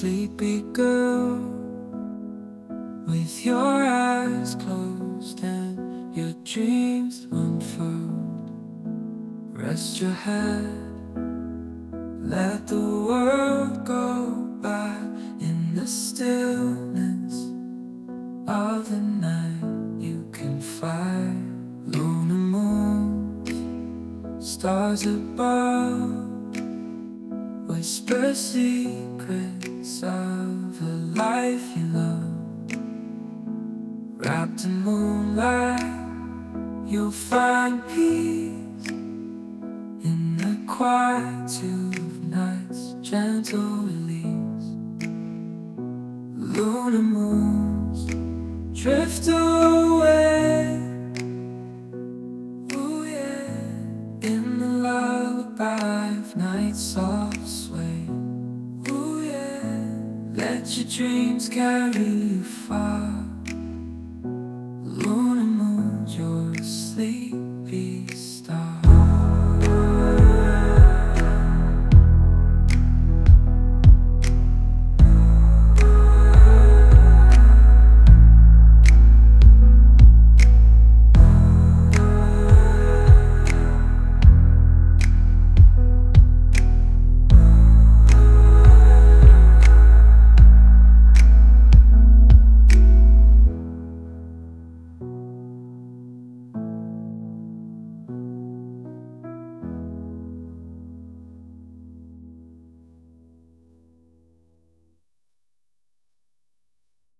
sleepy girl, with your eyes closed and your dreams unfurled. Rest your head, let the world go by in the stillness of the night. You can fly, lunar moons, stars above, whisper secrets of the life you love. Wrapped in moonlight, you'll find peace in the quietude of night's gentle release. Lunar moons drift away, ooh yeah, in the lullaby of night's soft sway. Ooh yeah, let your dreams carry you far.